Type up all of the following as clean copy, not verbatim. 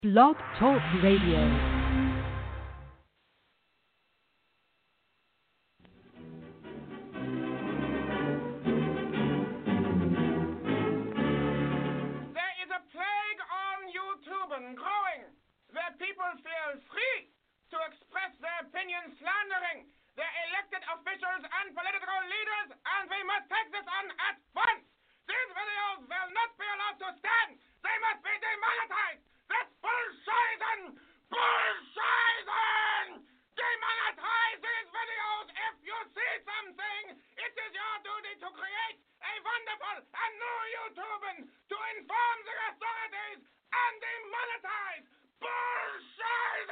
Blog Talk Radio. Growing, where people feel free to express their opinions slandering their elected officials and political leaders, and we must take this on at once. These videos will not be allowed to stand. They must be demonetized. That's bullshit! Bullshit! Demonetize these videos. If you see something, it is your duty to create a wonderful and new YouTube to inform the authorities and demonetize bullshit!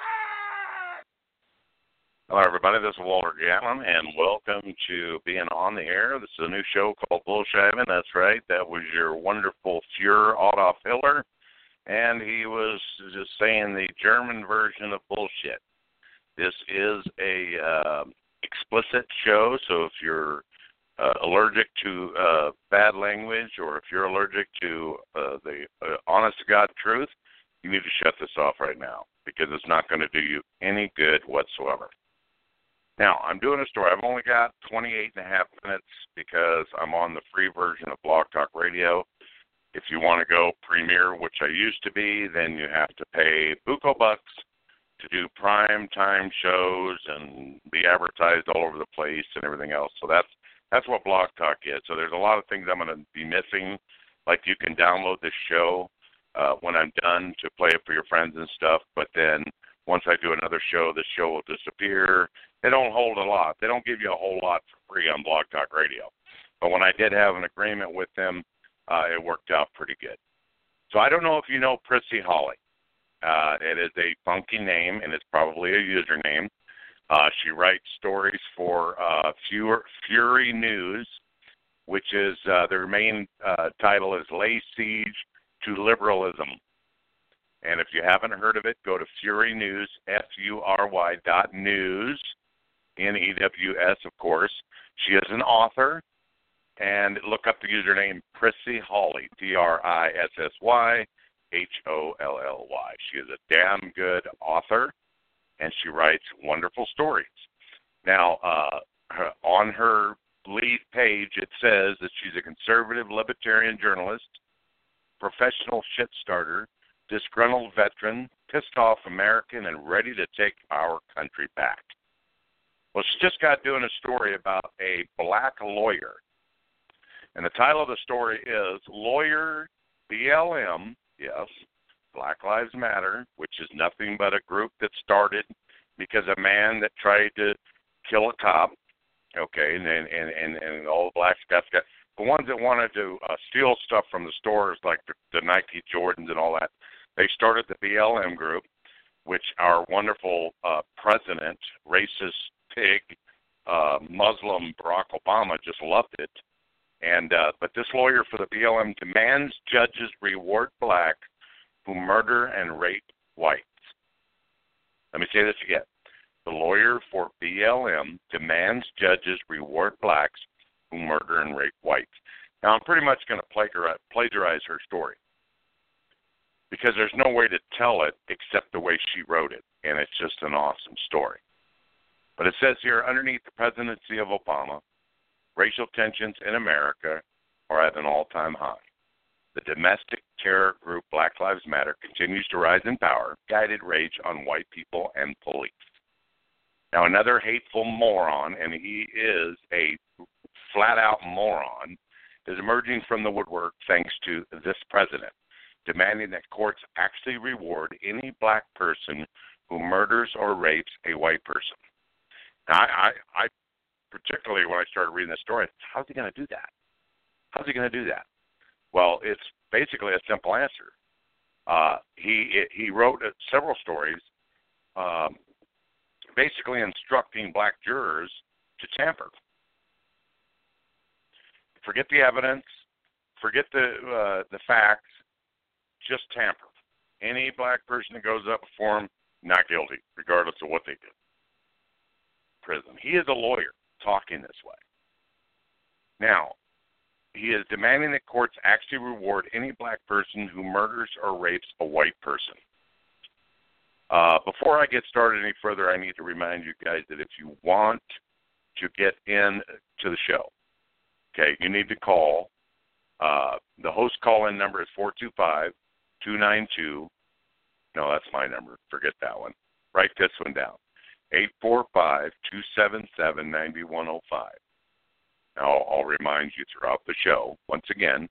Hello, everybody. This is Walter Gatlin, and welcome to being on the air. This is a new show called Bullshaving. That's right. That was your wonderful Fuhrer, Adolf Hitler, and he was just saying the German version of bullshit. This is a explicit show, so if you're allergic to bad language, or if you're allergic to the honest-to-God truth, you need to shut this off right now, because it's not going to do you any good whatsoever. Now, I'm doing a story. I've only got 28 and a half minutes because I'm on the free version of Blog Talk Radio. If you want to go premier, which I used to be, then you have to pay buco bucks to do prime time shows and be advertised all over the place and everything else. So that's what Blog Talk is. So there's a lot of things I'm going to be missing. Like you can download this show when I'm done to play it for your friends and stuff. But then once I do another show, the show will disappear. They don't hold a lot. They don't give you a whole lot for free on Blog Talk Radio. But when I did have an agreement with them, it worked out pretty good. So I don't know if you know Prissy Holly. It is a funky name, and it's probably a username. She writes stories for Fury News, which is their main title is Lay Siege to Liberalism. And if you haven't heard of it, go to Fury News, FURY.news, News, of course. She is an author, and look up the username Prissy Holly, PRISSY HOLLY. She is a damn good author, and she writes wonderful stories. Now, on her lead page, it says that she's a conservative libertarian journalist, professional shit starter, disgruntled veteran, pissed off American, and ready to take our country back. Well, she just got doing a story about a black lawyer. And the title of the story is Lawyer BLM, yes, Black Lives Matter, which is nothing but a group that started because a man that tried to kill a cop, okay, and all the black guys got, the ones that wanted to steal stuff from the stores like the Nike Jordans and all that, they started the BLM group, which our wonderful president, racist pig, Muslim Barack Obama just loved it. And but this lawyer for the BLM demands judges reward blacks who murder and rape whites. Let me say this again. The lawyer for BLM demands judges reward blacks who murder and rape whites. Now, I'm pretty much going to plagiarize her story because there's no way to tell it except the way she wrote it, and it's just an awesome story. But it says here, underneath the presidency of Obama, racial tensions in America are at an all-time high. The domestic terror group Black Lives Matter continues to rise in power, guided rage on white people and police. Now, another hateful moron, and he is a flat-out moron, is emerging from the woodwork thanks to this president, demanding that courts actually reward any black person who murders or rapes a white person. Now, I particularly when I started reading this story, how's he going to do that? How's he going to do that? Well, it's basically a simple answer. He wrote several stories basically instructing black jurors to tamper. Forget the evidence, forget the facts, just tamper. Any black person that goes up before him, not guilty, regardless of what they did. Prison. He is a lawyer talking this way. Now, he is demanding that courts actually reward any black person who murders or rapes a white person. Before I get started any further, I need to remind you guys that if you want to get in to the show, okay, you need to call. The host call-in number is 425-292. No, that's my number. Forget that one. Write this one down. 845-277-9105. Now, I'll remind you throughout the show, once again,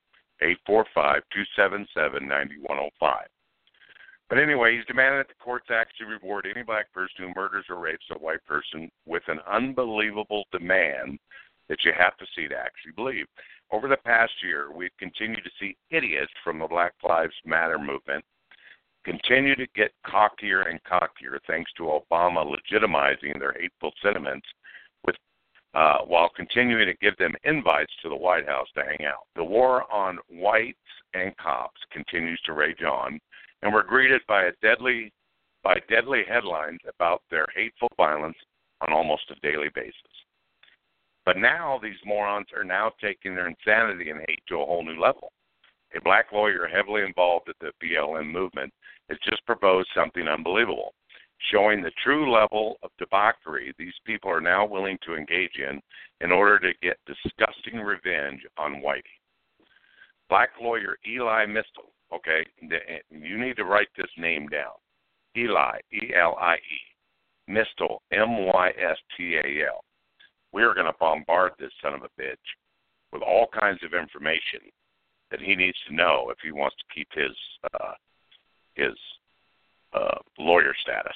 845-277-9105. But anyway, he's demanding that the courts actually reward any black person who murders or rapes a white person with an unbelievable demand that you have to see to actually believe. Over the past year, we've continued to see idiots from the Black Lives Matter movement continue to get cockier and cockier thanks to Obama legitimizing their hateful sentiments while continuing to give them invites to the White House to hang out. The war on whites and cops continues to rage on, and we're greeted by deadly headlines about their hateful violence on almost a daily basis. But now these morons are now taking their insanity and hate to a whole new level. A black lawyer heavily involved at the BLM movement has just proposed something unbelievable, showing the true level of debauchery these people are now willing to engage in order to get disgusting revenge on Whitey. Black lawyer Eli Mistel, okay, you need to write this name down. Eli, E-L-I-E, Mistel, M-Y-S-T-A-L. We are going to bombard this son of a bitch with all kinds of information that he needs to know if he wants to keep his lawyer status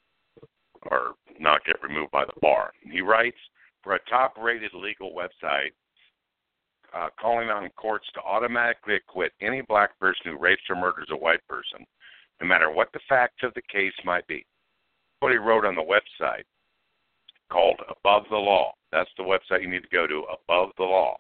or not get removed by the bar. He writes, for a top-rated legal website, calling on courts to automatically acquit any black person who rapes or murders a white person, no matter what the facts of the case might be. What he wrote on the website called Above the Law. That's the website you need to go to, Above the Law,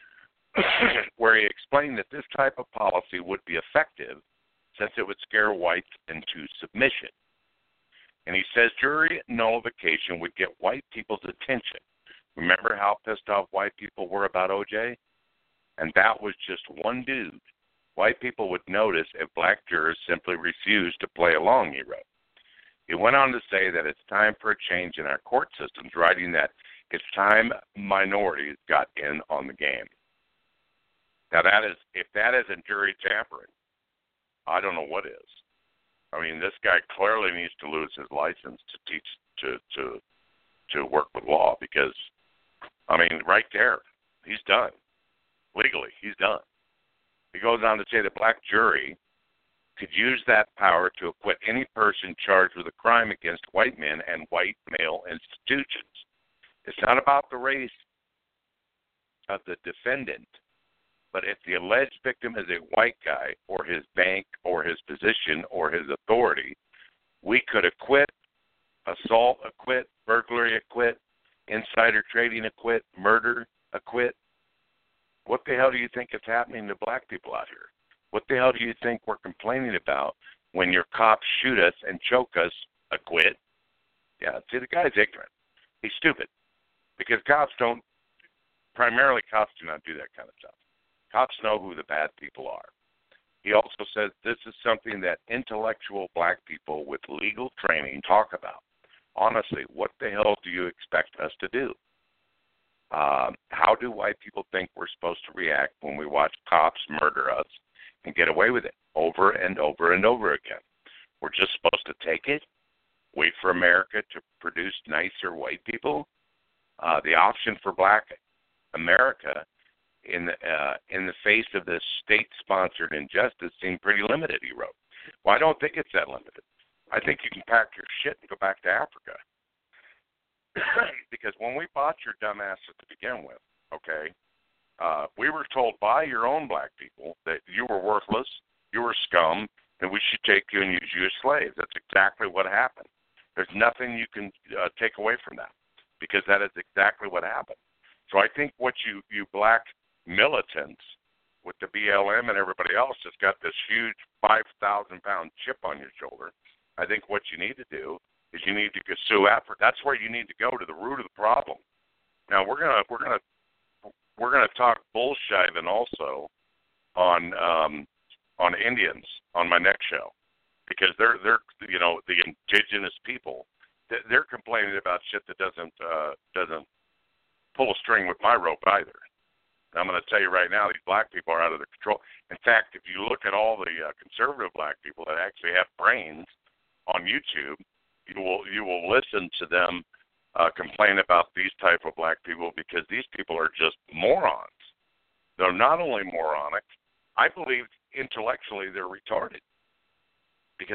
where he explained that this type of policy would be effective since it would scare whites into submission. And he says jury nullification would get white people's attention. Remember how pissed off white people were about O.J.? And that was just one dude. White people would notice if black jurors simply refused to play along, he wrote. He went on to say that it's time for a change in our court systems, writing that it's time minorities got in on the game. Now, if that isn't jury tampering, I don't know what is. I mean, this guy clearly needs to lose his license to teach to work with law because, I mean, right there, he's done. Legally, he's done. He goes on to say the black jury could use that power to acquit any person charged with a crime against white men and white male institutions. It's not about the race of the defendant, but if the alleged victim is a white guy or his bank or his position or his authority, we could acquit, assault acquit, burglary acquit, insider trading acquit, murder acquit. What the hell do you think is happening to black people out here? What the hell do you think we're complaining about when your cops shoot us and choke us? Acquit. Yeah, see, the guy's ignorant. He's stupid. Because cops do not do that kind of stuff. Cops know who the bad people are. He also says this is something that intellectual black people with legal training talk about. Honestly, what the hell do you expect us to do? How do white people think we're supposed to react when we watch cops murder us and get away with it over and over and over again? We're just supposed to take it, wait for America to produce nicer white people? The option for black America in the face of this state-sponsored injustice seemed pretty limited, he wrote. Well, I don't think it's that limited. I think you can pack your shit and go back to Africa. Because when we bought your dumb asses to begin with, okay, we were told by your own black people that you were worthless, you were scum, and we should take you and use you as slaves. That's exactly what happened. There's nothing you can take away from that, because that is exactly what happened. So I think what you black militants with the BLM and everybody else has got this huge 5,000-pound chip on your shoulder. I think what you need to do is you need to go sue Africa. That's where you need to go, to the root of the problem. Now we're gonna talk bullshiving also on Indians on my next show, because they're the indigenous people. They're complaining about shit that doesn't pull a string with my rope either. I'm going to tell you right now, these black people are out of their control. In fact, if you look at all the conservative black people that actually have brains on YouTube, you will listen to them complain about these type of black people, because these people are just morons. They're not only moronic, I believe intellectually they're retarded, because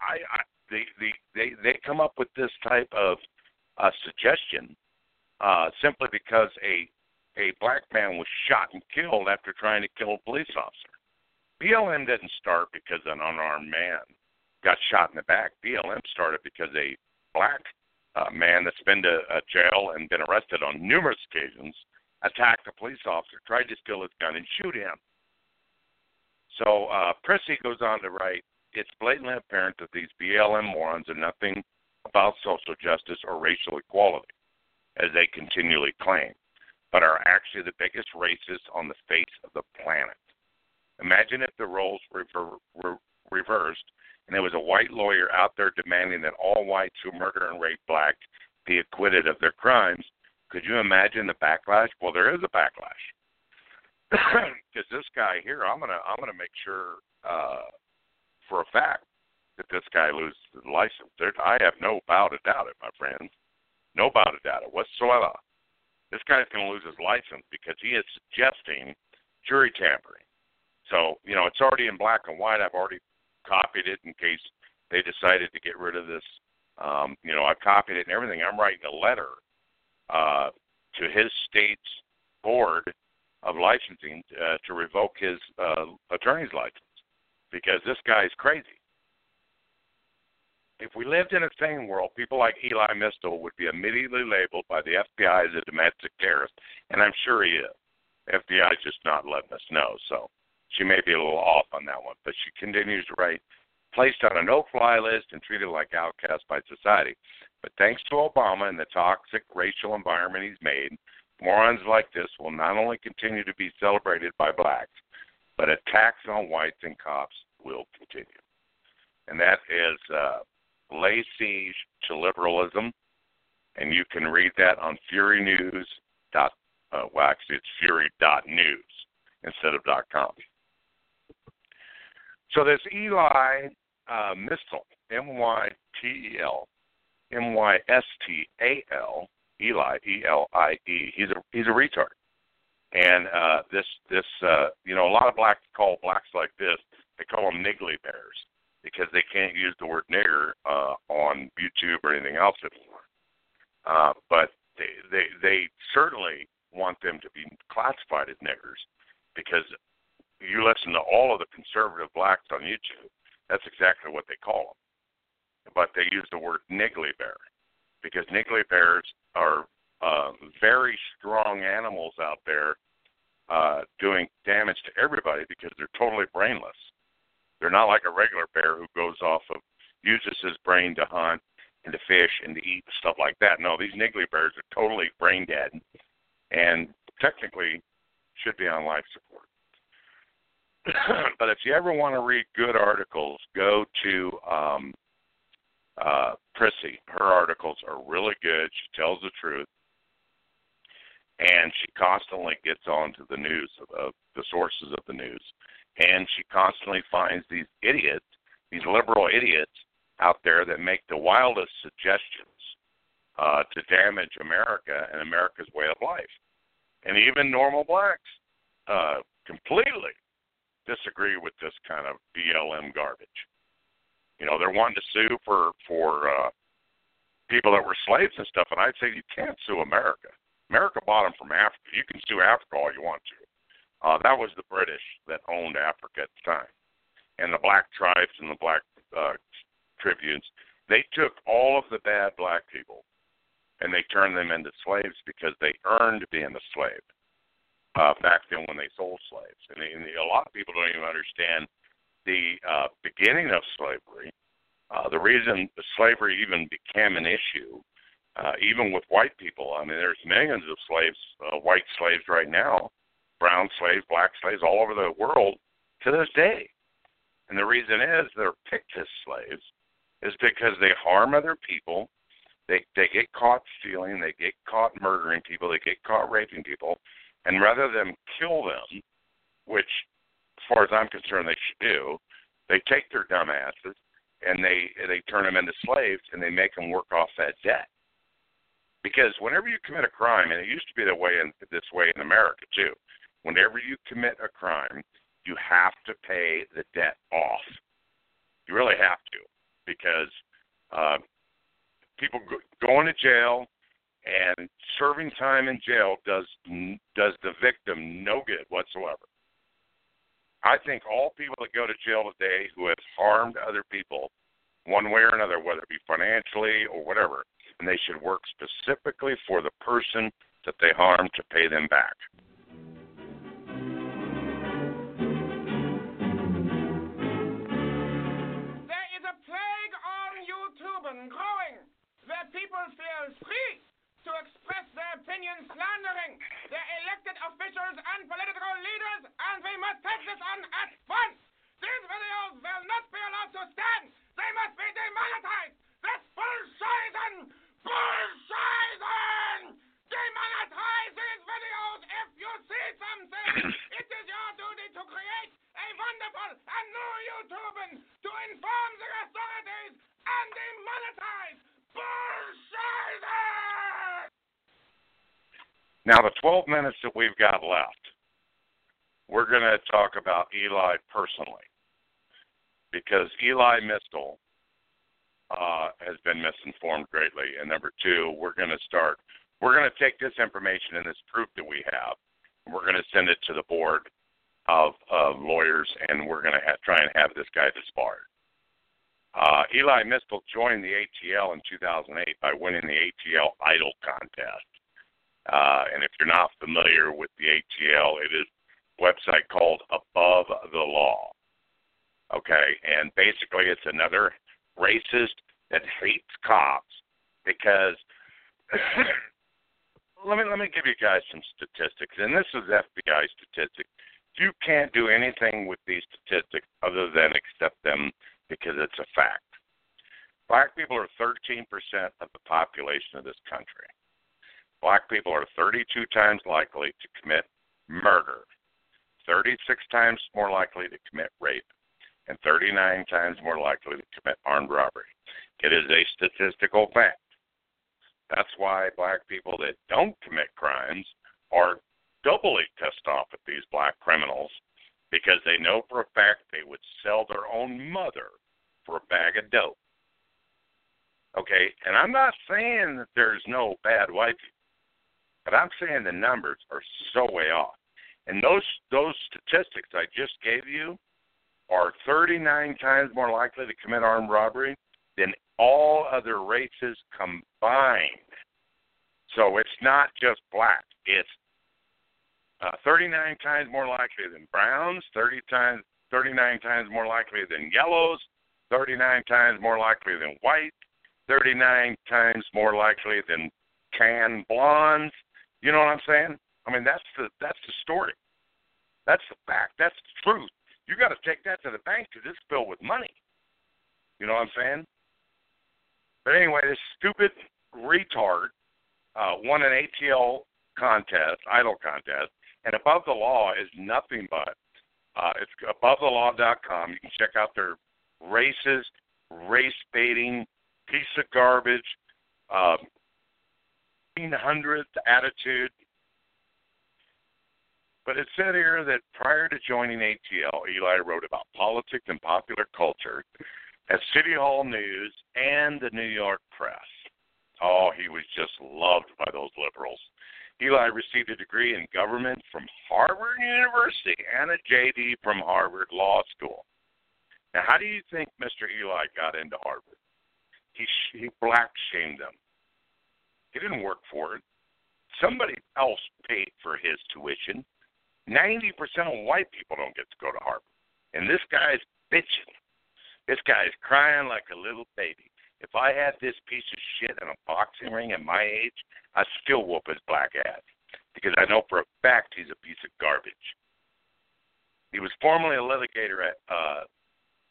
they come up with this type of suggestion simply because a black man was shot and killed after trying to kill a police officer. BLM didn't start because an unarmed man got shot in the back. BLM started because a black man that's been to jail and been arrested on numerous occasions attacked a police officer, tried to steal his gun, and shoot him. So Prissy goes on to write, it's blatantly apparent that these BLM morons are nothing about social justice or racial equality, as they continually claim, but are actually the biggest racists on the face of the planet. Imagine if the roles were reversed and there was a white lawyer out there demanding that all whites who murder and rape blacks be acquitted of their crimes. Could you imagine the backlash? Well, there is a backlash. Because this guy here, I'm gonna make sure for a fact that this guy loses his license. I have no doubt about it, my friends. No doubt about it whatsoever. This guy's going to lose his license because he is suggesting jury tampering. So, it's already in black and white. I've already copied it in case they decided to get rid of this. I've copied it and everything. I'm writing a letter to his state's board of licensing to revoke his attorney's license, because this guy's crazy. If we lived in a sane world, people like Eli Mistel would be immediately labeled by the FBI as a domestic terrorist, and I'm sure he is. The FBI is just not letting us know, so she may be a little off on that one. But she continues to write, placed on a no-fly list and treated like outcasts by society. But thanks to Obama and the toxic racial environment he's made, morons like this will not only continue to be celebrated by blacks, but attacks on whites and cops will continue. And that is lay siege to liberalism, and you can read that on Fury News. Actually, it's Fury.news instead of .com. So this Eli Mistel, M-Y-T-E-L, M-Y-S-T-A-L, Eli, E-L-I-E. He's a retard, and a lot of blacks call blacks like this. They call them niggly bears, because they can't use the word nigger on YouTube or anything else anymore. But they certainly want them to be classified as niggers, because you listen to all of the conservative blacks on YouTube, that's exactly what they call them. But they use the word niggly bear, because niggly bears are very strong animals out there doing damage to everybody because they're totally brainless. They're not like a regular bear who uses his brain to hunt and to fish and to eat and stuff like that. No, these niggly bears are totally brain dead and technically should be on life support. But if you ever want to read good articles, go to Prissy. Her articles are really good. She tells the truth. And she constantly gets onto the news, of the sources of the news. And she constantly finds these idiots, these liberal idiots out there that make the wildest suggestions to damage America and America's way of life. And even normal blacks completely disagree with this kind of BLM garbage. They're wanting to sue for people that were slaves and stuff, and I'd say you can't sue America. America bought them from Africa. You can sue Africa all you want to. That was the British that owned Africa at the time. And the black tribes and the black tribunes, they took all of the bad black people and they turned them into slaves because they earned being a slave back then when they sold slaves. And a lot of people don't even understand the beginning of slavery. The reason slavery even became an issue, even with white people. I mean, there's millions of slaves, white slaves right now, brown slaves, black slaves all over the world to this day. And the reason is they're picked as slaves is because they harm other people. They get caught stealing. They get caught murdering people. They get caught raping people. And rather than kill them, which, as far as I'm concerned, they should do, they take their dumb asses and they turn them into slaves and they make them work off that debt. Because whenever you commit a crime, and it used to be this way in America too, whenever you commit a crime, you have to pay the debt off. You really have to, because people going to jail and serving time in jail does the victim no good whatsoever. I think all people that go to jail today who have harmed other people one way or another, whether it be financially or whatever, and they should work specifically for the person that they harmed to pay them back. There is a plague on YouTube and growing where people feel free to express their opinions slandering their elected officials and political leaders, and we must take this on at once. These videos will not be allowed to stand. They must be demonetized. This bullshit! Demonetize these videos. If you see something, it is your duty to create a wonderful and new YouTube to inform the authorities and demonetize bullshit! Now, the 12 minutes that we've got left, we're going to talk about Eli personally, because Eli Mistel has been misinformed greatly. And number two, we're going to take this information and this proof that we have, and we're going to send it to the board of lawyers, and we're going to try and have this guy disbarred. Eli Mistel joined the ATL in 2008 by winning the ATL Idol contest. And if you're not familiar with the ATL, it is a website called Above the Law. Okay, and basically it's another racist that hates cops because let me give you guys some statistics, and this is FBI statistics. You can't do anything with these statistics other than accept them because it's a fact. Black people are 13% of the population of this country. Black people are 32 times likely to commit murder, 36 times more likely to commit rape, and 39 times more likely to commit armed robbery. It is a statistical fact. That's why black people that don't commit crimes are doubly pissed off at these black criminals, because they know for a fact they would sell their own mother for a bag of dope. Okay, and I'm not saying that there's no bad white people, but I'm saying the numbers are so way off. And those statistics I just gave you are 39 times more likely to commit armed robbery than all other races combined. So it's not just black. It's 39 times more likely than browns, 39 times more likely than yellows, 39 times more likely than white, 39 times more likely than tan blondes. You know what I'm saying? I mean, that's the story. That's the fact. That's the truth. You got to take that to the bank because it's filled with money. You know what I'm saying? But anyway, this stupid retard won an ATL contest, idol contest, and Above the Law is nothing but, it's abovethelaw.com. You can check out their racist, race-baiting, piece of garbage, 1800th attitude. But it said here that prior to joining ATL, Eli wrote about politics and popular culture at City Hall News and the New York Press. Oh, he was just loved by those liberals. Eli received a degree in government from Harvard University and a JD from Harvard Law School. Now, how do you think Mr. Eli got into Harvard? He black-shamed them. He didn't work for it. Somebody else paid for his tuition. 90% of white people don't get to go to Harvard. And this guy's bitching. This guy's crying like a little baby. If I had this piece of shit in a boxing ring at my age, I'd still whoop his black ass. Because I know for a fact he's a piece of garbage. He was formerly a litigator at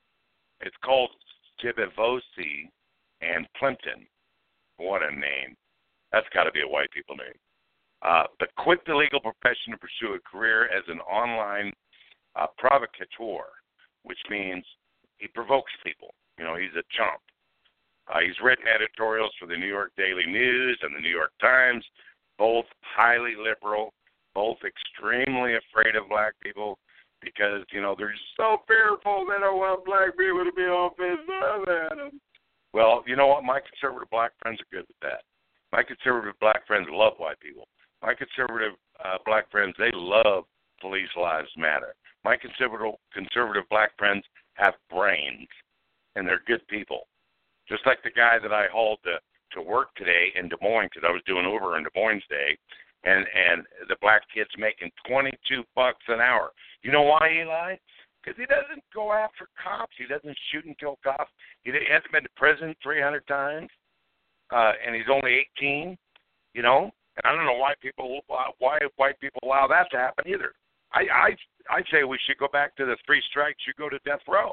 It's called Tibivosi and Plimpton. What a name. That's got to be a white people name. But quit the legal profession to pursue a career as an online provocateur, which means he provokes people. You know, he's a chump. He's written editorials for the New York Daily News and the New York Times, both highly liberal, both extremely afraid of black people because, you know, they're so fearful they don't want black people to be offensive at them. Well, you know what? My conservative black friends are good with that. My conservative black friends love white people. My conservative black friends, they love Police Lives Matter. My conservative black friends have brains, and they're good people. Just like the guy that I hauled to work today in Des Moines, because I was doing Uber in Des Moines today, and the black kid's making $22 an hour. You know why, Eli? Because he doesn't go after cops. He doesn't shoot and kill cops. He hasn't been to prison 300 times, and he's only 18. You know, and I don't know why white people allow that to happen either. I say we should go back to the 3 strikes. You go to death row.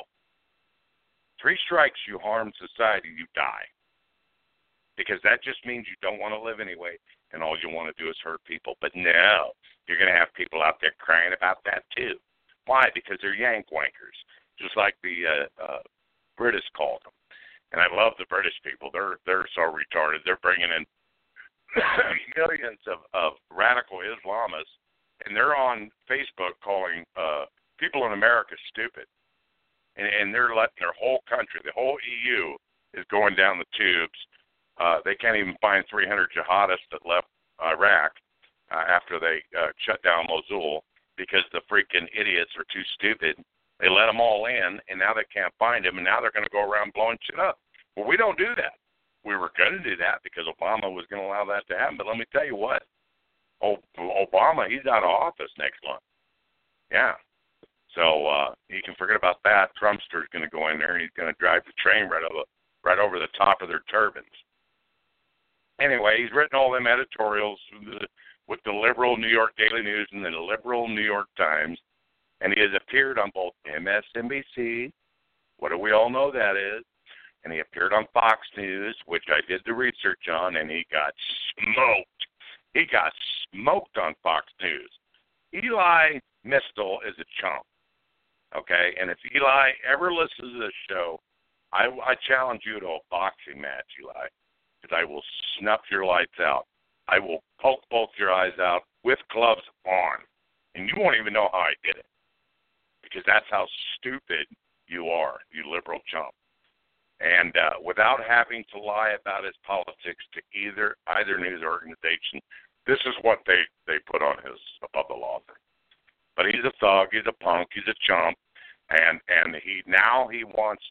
3 strikes, you harm society, you die. Because that just means you don't want to live anyway, and all you want to do is hurt people. But no, you're going to have people out there crying about that too. Why? Because they're yank wankers, just like the British called them. And I love the British people. They're so retarded. They're bringing in millions of radical Islamists, and they're on Facebook calling people in America stupid. And they're letting their whole country, the whole EU, is going down the tubes. They can't even find 300 jihadists that left Iraq after they shut down Mosul because the freaking idiots are too stupid. They let them all in, and now they can't find them, and now they're going to go around blowing shit up. Well, we don't do that. We were going to do that because Obama was going to allow that to happen. But let me tell you what, Obama, he's out of office next month. Yeah. So you can forget about that. Trumpster's going to go in there, and he's going to drive the train right over the top of their turbines. Anyway, he's written all them editorials with the liberal New York Daily News and the liberal New York Times, and he has appeared on both MSNBC, what do we all know that is, and he appeared on Fox News, which I did the research on, and he got smoked. He got smoked on Fox News. Eli Mistel is a chump. Okay, and if Eli ever listens to this show, I challenge you to a boxing match, Eli, because I will snuff your lights out. I will poke both your eyes out with gloves on, and you won't even know how I did it, because that's how stupid you are, you liberal chump. And without having to lie about his politics to either news organization, this is what they put on his above the law thing. But he's a thug, he's a punk, he's a chump, and he wants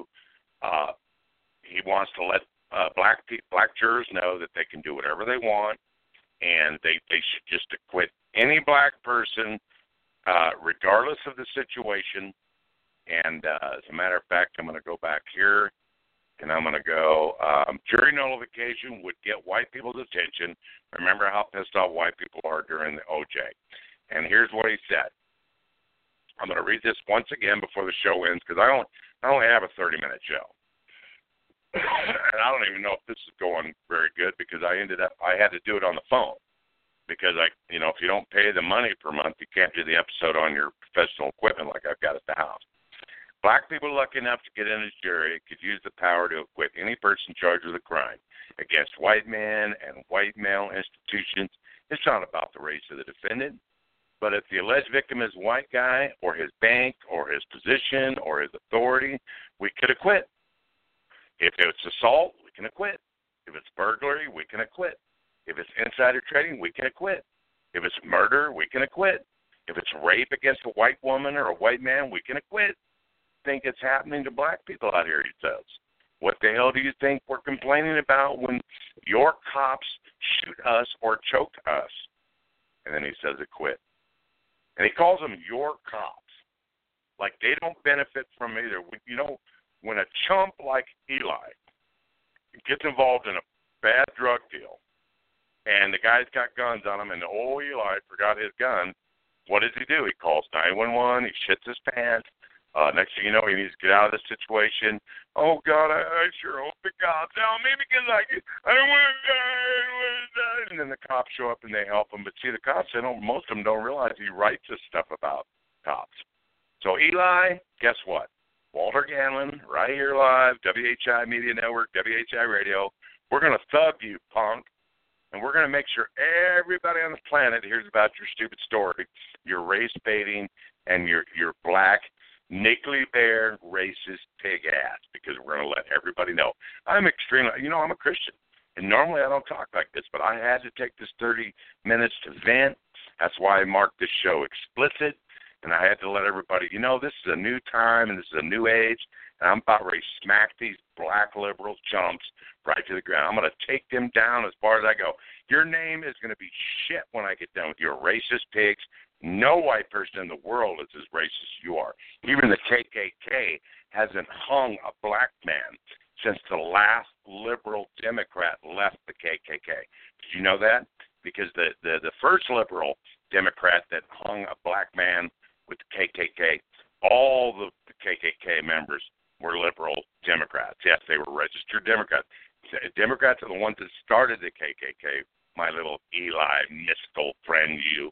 to let black jurors know that they can do whatever they want, and they should just acquit any black person, regardless of the situation. And as a matter of fact, I'm going to go back here, and I'm going to go, jury nullification would get white people's attention. Remember how pissed off white people are during the OJ. And here's what he said. I'm going to read this once again before the show ends, because I only have a 30-minute show. And I don't even know if this is going very good, because I had to do it on the phone. Because if you don't pay the money per month, you can't do the episode on your professional equipment like I've got at the house. Black people lucky enough to get in a jury could use the power to acquit any person charged with a crime against white men and white male institutions. It's not about the race of the defendant. But if the alleged victim is a white guy or his bank or his position or his authority, we could acquit. If it's assault, we can acquit. If it's burglary, we can acquit. If it's insider trading, we can acquit. If it's murder, we can acquit. If it's rape against a white woman or a white man, we can acquit. Think it's happening to black people out here, he says. What the hell do you think we're complaining about when your cops shoot us or choke us? And then he says acquit. And he calls them your cops. Like they don't benefit from either. When a chump like Eli gets involved in a bad drug deal and the guy's got guns on him and Eli forgot his gun, what does he do? He calls 911, he shits his pants. Next thing you know, he needs to get out of the situation. Oh, God, I sure hope the cops help me because I don't want to die. And then the cops show up and they help him. But see, the cops, most of them don't realize he writes this stuff about cops. So, Eli, guess what? Walter Ganlon, right here live, WHI Media Network, WHI Radio. We're going to thug you, punk. And we're going to make sure everybody on the planet hears about your stupid story, your race baiting, and your black, nickly bear, racist pig ass, because we're going to let everybody know. I'm a Christian, and normally I don't talk like this, but I had to take this 30 minutes to vent. That's why I marked this show explicit, and I had to let everybody, this is a new time, and this is a new age, and I'm about ready to smack these black liberal chumps right to the ground. I'm going to take them down as far as I go. Your name is going to be shit when I get done with your racist pigs. No white person in the world is as racist as you are. Even the KKK hasn't hung a black man since the last liberal Democrat left the KKK. Did you know that? Because the first liberal Democrat that hung a black man with the KKK, all the KKK members were liberal Democrats. Yes, they were registered Democrats. Democrats are the ones that started the KKK, my little Eli mystical friend you.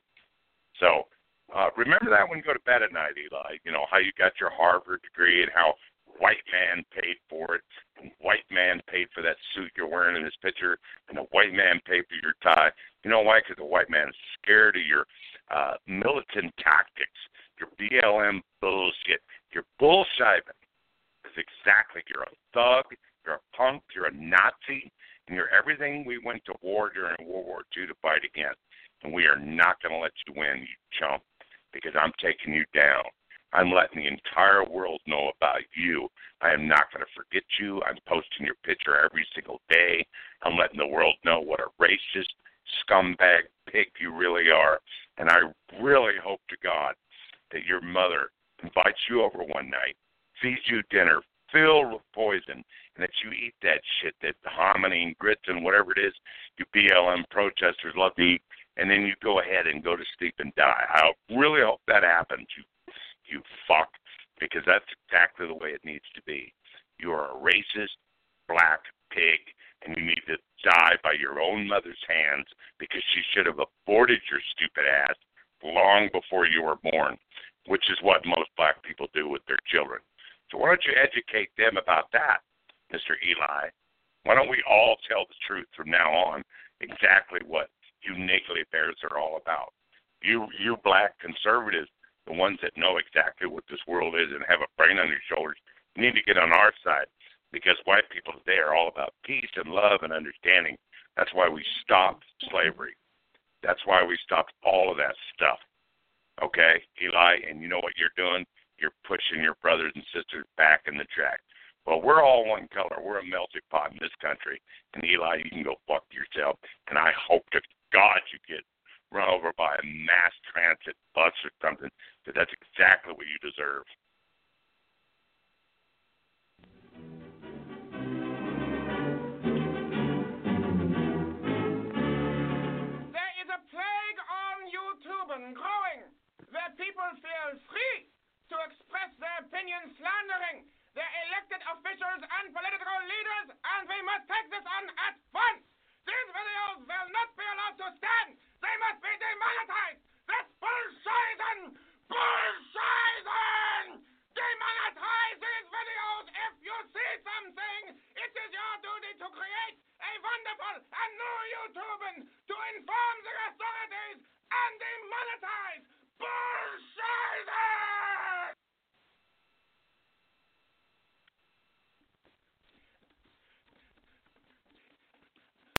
So remember that when you go to bed at night, Eli, how you got your Harvard degree and how white man paid for it, and white man paid for that suit you're wearing in this picture, and the white man paid for your tie. You know why? Because the white man is scared of your militant tactics, your BLM bullshit, your bullshiving. It's exactly, you're a thug, you're a punk, you're a Nazi, and you're everything we went to war during World War II to fight against. And we are not going to let you win, you chump, because I'm taking you down. I'm letting the entire world know about you. I am not going to forget you. I'm posting your picture every single day. I'm letting the world know what a racist, scumbag pig you really are. And I really hope to God that your mother invites you over one night, feeds you dinner filled with poison, and that you eat that shit, that hominy and grits and whatever it is you BLM protesters love to eat, and then you go ahead and go to sleep and die. I really hope that happens, you fuck, because that's exactly the way it needs to be. You are a racist, black pig, and you need to die by your own mother's hands because she should have aborted your stupid ass long before you were born, which is what most black people do with their children. So why don't you educate them about that, Mr. Eli? Why don't we all tell the truth from now on, exactly what you niggly bears are all about? You black conservatives, the ones that know exactly what this world is and have a brain on your shoulders, you need to get on our side, because white people today are all about peace and love and understanding. That's why we stopped slavery. That's why we stopped all of that stuff. Okay, Eli, and you know what you're doing? You're pushing your brothers and sisters back in the track. Well, we're all one color. We're a melting pot in this country. And Eli, you can go fuck yourself. And I hope to God you get run over by a mass transit bus or something, because that's exactly what you deserve.